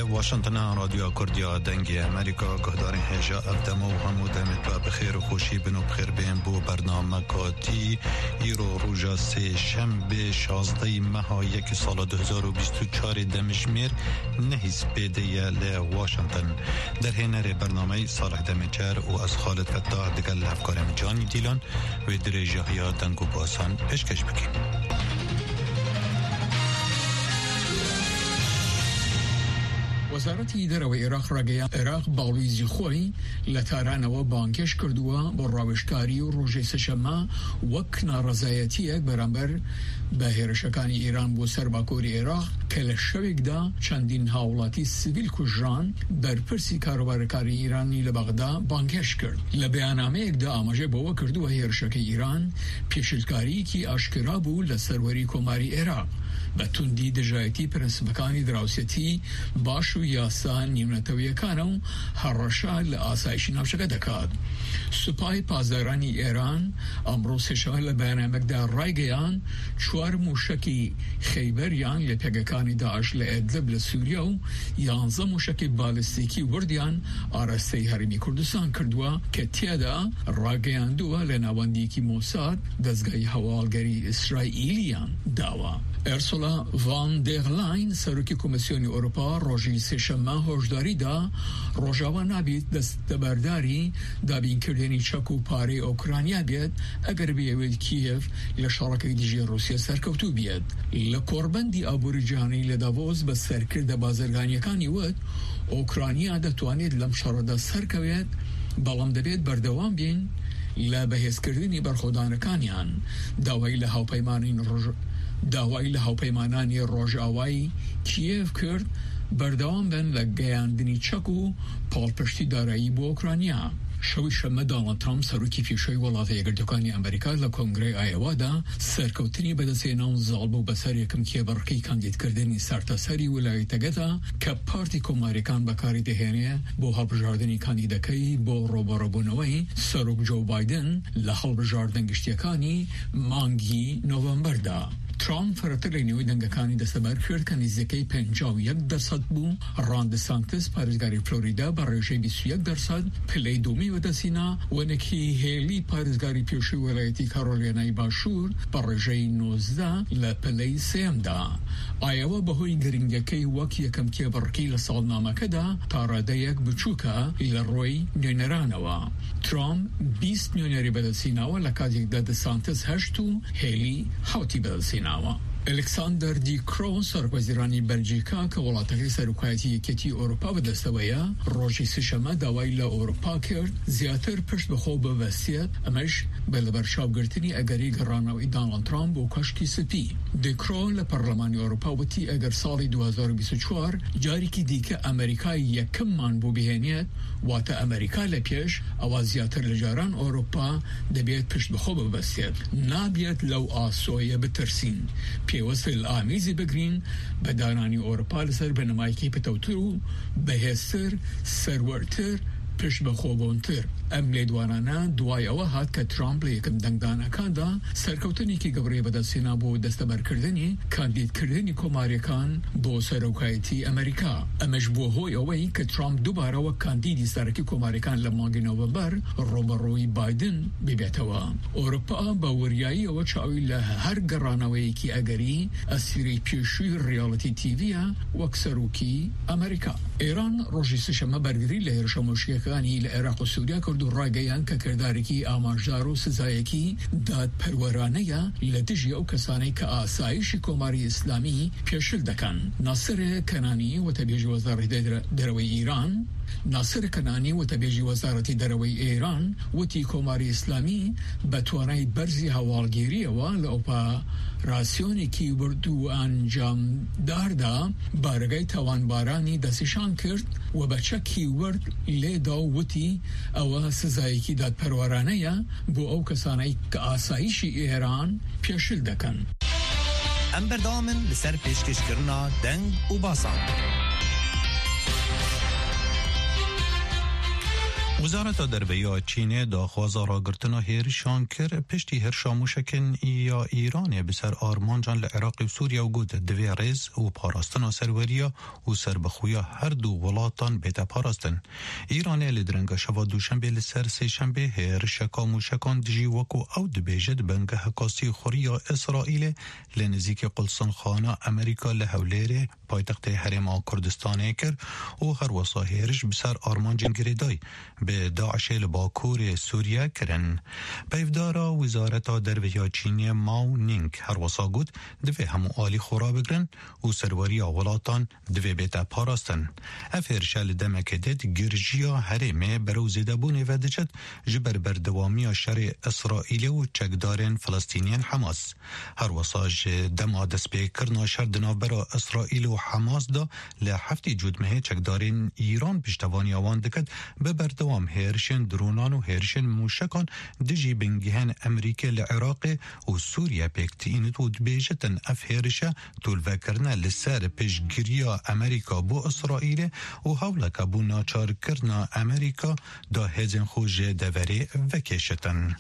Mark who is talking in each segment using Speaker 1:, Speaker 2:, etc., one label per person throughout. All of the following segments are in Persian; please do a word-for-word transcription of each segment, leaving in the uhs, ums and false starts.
Speaker 1: واشنطن رادیو کردیا دنگی امریکا گهداری هجا ابدمو و همو دمت با بخیر و خوشی بنو بخیر بین بو برنامه کاتی ایرو روژا سه شنبه شازده ماه یک سال دو هزار و بیست و چهار دمشمیر نهیز بیده ل واشنطن در هنر برنامه صالح دمچر و از خالد فتاح دگل افکارم جانی دیلان و دریجه های دنگو باسان پیشکش بکیم.
Speaker 2: وزارتی دەرەوەی عێراق ڕاگەیان عێراق باڵویزی خۆی لە تارانەوە بانکێش کردووە بۆ ڕاوێژکاری و ڕۆژەی سەشەممە وەک ناڕەزایەتیەک بەرامبەر بە هێرشەکانی ئیران بۆ سەر باکووری عێراق کە لە شەوێکدا چەندین هاوڵاتی سیڤیل کوژران بەرپرسی کاروبارەکاری ئیرانی لە بەغدا بانکێش کرد. لە بەیاننامەیەکدا ئاماژە بەوە کردووە هێرشەکەی ئیران پێشلکاریەکی ئاشکرا بوو لە سەروەری کۆماری عێراق بە توندی دژایەتی پرەنسپەکانی دراوسێتی باش و یاسا نیونەتەوەیەکانە و هەڕەشە لە ئاسایشی ناوچەکە دەکات. سوپای پازارانی ئێران ئەمڕۆ سێشەمە لە بەیاننامەکدا ڕایگەیان چوار موشەکی خەیبەریان لە پێگەکانی داعش لە ئێدلب لە سووریا و یانزە موشەکی بالیستیکی وردیان ئاراستەی هەرێمی کوردستان کردووە کە تێدا ڕاگەیاندووە لە ناوەندیەکی مۆساد دەستگای هەواڵگەری ئیسرائیلیان داوە. ئەرسولا ڤان دێر لاین سەرۆکی کۆمسیۆنی ئەوروپا ڕۆژی سێشەممە هۆشداریدا ڕۆژاوا نابێت دەستەبەرداری دابینکردنی چەک و پارەی ئۆکرانیا بێت ئەگەر بێوێت کیێف لە شەڕەکەی دژی رووسیا سەرکەوتوو بێت. لە کۆڕبەندی ئابووری جیهانی لە داڤۆس بە سەرکردە بازرگانیەکانی وت ئۆکرانیا دەتوانێت لەم شەڕەدا سەرکەوێت بەڵام دەبێت بەردەوام بین لە بەهێزکردنی بەرخۆدانەکانیان. داوای لە هاوپەیمانی ڕۆژ داوای لە هاوپەیمانانی ڕۆژئاوایی کیێف کرد بەردەوام بن لە گەیاندنی چەک و پاڵپشتی دارایی بۆ ئۆکرانیا. شەوی شەممە دۆناڵد ترامپ سەرۆکی پێشەوەی وڵاتە یەکگرتووەکانی ئەمریکا لە کۆنگرەی ئایۆوادا سەرکەوتنی بەدەستهێنا و زاڵ بوو بەسەر یەکەم کێبەڕکەی کاندیدکردنی سەرتاسەری ویلایەتەکەدا کە پارتی کۆماریەکان بەکاری دەهێنێ بۆ هەڵبژاردننی کاندیدەکەی بۆ ڕۆبەڕۆبوونەوەی سەرۆک جۆ بایدن لە هەڵبژاردن گشتیەکانی مانگی نۆڤەمبەردا. ترامپ فرەتە لە نێوەی دەنگەکانی دەستەبەر کرد کە نزیکەی پەنجا و یەک دەرسەد بوو. ڕان دەسانتس پارێزگاری فلۆریدا بە ڕێژەی بیست و یەک دەرسەد پلەی دوومی وەدەسینا و نەکی هێلی پارێزگاری پێشووی وەلایەتی کارۆلینای باشوور بە ڕێژەی نۆزدە لە پلەی سێمدا. ئایەوە بەهۆی گرنگەکەی وەک یەکەم کێبڕکەی لە ساڵنامەکەدا تا ڕادەیەک بچووکە لە ڕۆی نوێنەرانەوە. ترامپ بیست میلیۆنێری بەدەستیناوە لە کاتێکدا دەسانتس هەشت و هێلی حوتی بەدەستینا. ئەلێکساندەر دی کرۆ سەرۆکوەزیرانی بەلجیکا کە وڵاتەکەی سەرۆکایەتی یەکێتی ئەوروپا بەدەستەوەیە ڕۆژی سێشەممە داوای لە ئەوروپا کرد زیاتر پشت بەخۆ ببەستێت ئەمەش بە لەبەرچاوگرتنی ئەگەری گەڕانەوەی دۆناڵد ترامپ بۆ کەشکی سپی. دی کرۆ لە پەرلەمانی ئەوروپا وتی ئەگەر ساڵی دوو هەزار و بیست و چوار جارێکی دیکە ئەمریکای یەکەممان بۆ بهێنێت واتە ئەمریکا لە پێش ئەوە زیاتر لە جاران ئەوروپا دەبێت پشت بەخۆ ببەستێت. نابێت لەو ئاسۆیە بترسین. پێوەستە ئامیزی بگرین بە دانانی ئەوروپا لەسەر بەنەمایەکی پتەوتر و بەهێزتر سەروەرتر پشت بەخۆبوونتر. ئەم لێدوانانە دوای ئەوە هات کە ترامپ لە یەکەم دەنگدانەکاندا سەرکەوتنێکی گەورەی بەدەستهێنا بۆ دەستەبەرکردنی کاندیدکردنی کۆماریەکان بۆ سەرۆکایەتی ئەمریکا. ئەمەش بووە هۆی ئەوەی کە ترامپ دووبارەوە کاندیدی سەرەکی کۆماریەکان لە مانگی نۆڤەمبەر ڕۆبەڕۆی بایدن ببێتەوە. ئەوروپا بە وریایی ئەوە چاوی لە هەر گەڕانەوەیەکی ئەگەری ئەسیرەی پێشووی ڕیاڵەتی تیڤیە وەک سەرۆکی ئەمریکا. ئێران ڕۆژی سێشەممە بەرگری لە هێرشە مۆشیەکانی لە عێراق و سووریا کرد و ڕاگەیان کە کردارێکی ئاماژدار و سزایەکی دادپەروەرانەیە لە دژی ئەو کەسانەی کە ئاسایشی کۆماری ئیسلامی پێشل دەکەن. ناسر کەنانی وەتەبێژی وەزارەتی دەرەوەی ئیران ناسر کەنانی وەتەبێژی وەزارەتی دەرەوەی ئێران وتی کۆماری ئیسلامی بە توانای بەرزی هەواڵگیریەوە لە ئۆپاراسیۆنێکی ورد و ئەنجامداردا بارگای تاوانبارانی دەستیشان کرد و بە چەکی ورد لێدا و وتی ئەوە سزایەکی دادپەروەرانەیە بۆ ئەو کەسانەی کە ئاسایشی ئێران پێشل دەکەن.
Speaker 1: ئەم بەردەوامن لەسەر پێشکەشکردنا دەنگ و باسان. وزارت دربیا چین داخواز را گرتنا هیرشان کر پشتی هرشا موشکن یا ایران بسر آرمانجان لعراق و سوریا و گود دوی ریز و پاراستن و سروریا و سربخویا هر دو ولاتان بیتا پاراستن. ایران لدرنگ شوا دوشنبه لسر سه شنبه هیرشکا موشکان دجی وکو او دبیجد بنگه حکاسی خوریا اسرائیل لنزیک قلصن خانه امریکا لحولیره پایتخت حرم کردستان کر و هر وصا هیرش بسر آرمانجان گریدای به داعش لباکور سوریا کرن. پیفدارا وزارت دربیا چینی ماو نینگ هر وصا گود دوی همو آلی خورا بگرن و سرواری ولاتان دوی بیتا پاراستن. افرشال دمک دید گرجیا حرمه بروزیده بونه و دجد جبر بردوامی شر اسرائیل و چکدارن فلسطینین حماس. هر وصاج دما دست بیکرنا شردنا برا اسرائیل و حماس دا لحفتی جودمه چکدارن ایران پشتوانی آوان دکد به بردوام هرشن درونان و هرشن موشکان دجی بنگهن امریکا لعراق و سوریا پیکتینت و دبیجتن اف هرشا طول وکرنا لسر پشگیریا امریکا بو اسرائیل و حولکا بو ناچار کرنا امریکا دا هزن خوش دوری وکشتن.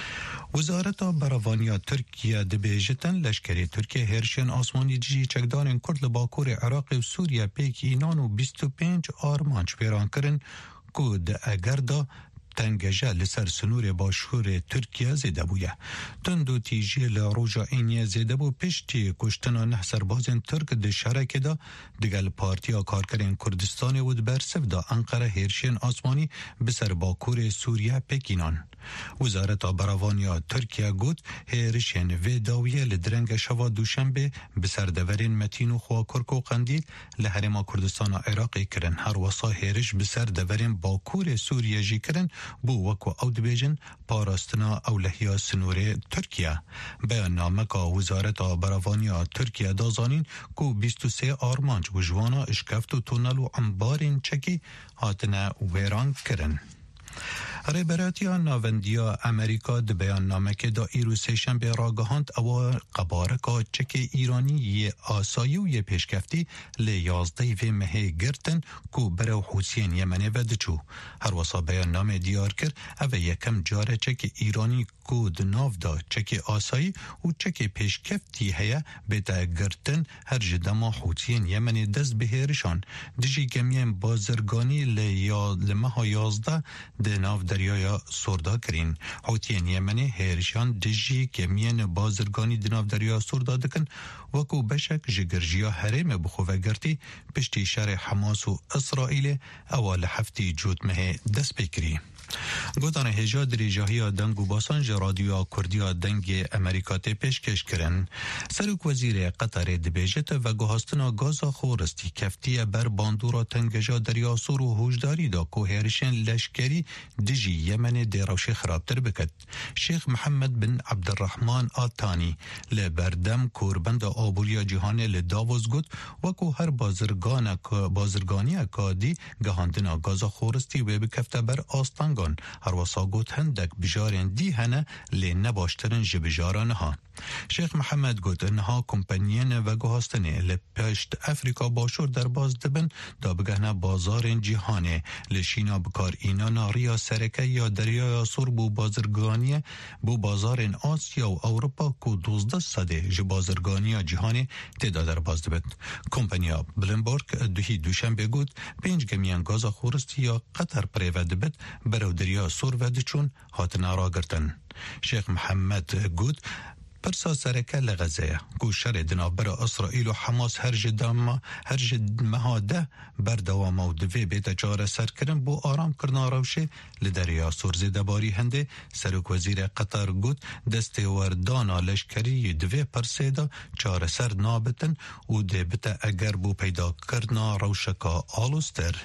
Speaker 1: وزارت براوانیا ترکیه دبیجتن لشکری ترکیه هرشن آسمانی جی چکدارن کرد لباکور عراق و سوریا پیک اینان و بیست و پنج آرمانچ پیران کرن کود اگر دا تنگجه لسر سنور باشور ترکیه زیده بویه. تندو تیجی لروجا اینیه زیده بو پشتی کشتنا نه سربازن ترک ده شرک دا دگل پارتیا کارکرین کردستان ود برسف دا انقره هرشین آسمانی بسر باکور سوریه پکینان. وزارت براوانیا ترکیه گود هرشین و داویه لدرنگ شوا دوشنبه بسر دورین متین و خوا کرک و قندیل لحرما کردستان عراقی کرن. هر وصا هرش بسر دورین باکور سوریه جی کرن بو وکو او دبیجن پاراستنا اولهیا سنور ترکیه. بیان نامکا وزارت براوانیا ترکیه دازانین کو بیست و سه آرمانج و جوانا اشکفت و تونل و انبارین چکی هاتنا ویران کرن. ریبراتیا ناوندیا امریکا د بیان نامه که دا ایرو سیشن به راگهاند او قبارکا چک ایرانی یه آسایی و یه پیشکفتی لی یازده و مهی گرتن کو برو حوثین یمنی ودچو. هر وصا بیان نامه دیار کر او یکم جاره چک ایرانی کو دناف دا چک آسایی و چک پیشکفتی هیا بیتا گرتن هر جدما حوثین یمنی دست بهیرشان دیجی گمیم بازرگانی لی لمها یازده دناف دریای سوردا کرین. حوثیان یمنی هیرشان دجی کمین بازرگانی دناف دریا سوردا دکن وکو بشک جگرجیا حرم بخواه گرتی پشتی شر حماس و اسرائیل اول هفتی جودمه دست بکری. گودان هجا دریجاهی دنگ و باسانج رادیو کردیا دنگ امریکات پیشکش کرن. سرک وزیر قطر دبیجت و گوهستنا گازا خورستی کفتی بر باندورا تنگجا دریا سور و هوشداری دا که هرشن لشکری دجی یمن دیروش خرابتر بکد. شیخ محمد بن عبدالرحمن آتانی لبردم کوربند آبوریا جهان لداوز گود و که هر بازرگان بازرگانی اکادی گهاندنا گازا خورستی و بکفته بر آستان هر وصا گوت هندک بجارن دی هنه لی نباشترن جبجاران ها. شیخ محمد گوت انها کمپانیین و گوهستنه لپشت افریقا باشور در باز دبن دا بگهنه بازار جهانه لشینا بکار اینا ناریا سرکه یا دریا یا سور بو بازرگانی بو بازار آسیا و اوروپا کو دوزده صده جبازرگانی جهانه تدا در باز دبن. کمپانیا بلنبورگ دوهی دوشنبه گوت پنج گمیان گازا خورستی یا قطر پریوه دبت برو دریا سور و دچون هاتنا را گرتن. شیخ محمد گود پرسا سرکه لغزه گوشر دنابر اسرائیل و حماس هر جدام هر جد مهاده بردوام و دوی بیت جار سر کرن بو آرام کرنا روشه لدریا سورزی دباری هنده. سرک وزیر قطر گود دست وردانا لشکری دوی پرسیده جار سر نابتن و ده بتا اگر بو پیدا کرنا روشکا آلوستر.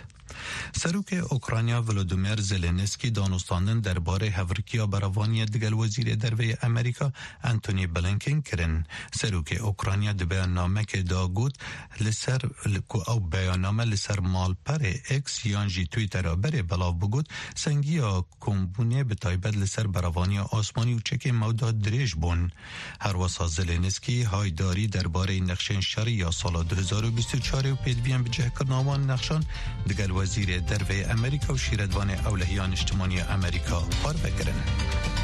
Speaker 1: سروک اوکراینیا ولودیمیر زلنسکی دانستاندن درباره هورکیا براوانی دگل وزیر دروی امریکا انتونی بلینکن کرن. سروک اوکراینیا د بیاننامه که دا گود لسر او بیاننامه لسر مال پر اکس یانجی تویتر بره بلاو بگود سنگیا کمبونه به تایبت لسر براوانی آسمانی و چک موداد دریج بون. هر واسا زلنسکی هایداری درباره نقشن شری یا سال دو هزار و بیست و چهار و پیدویم به جه کرناوان نقشان دگل وزیر درve امریکا و شیردوان اولهیان اجتماعی امریکا پار بگرن.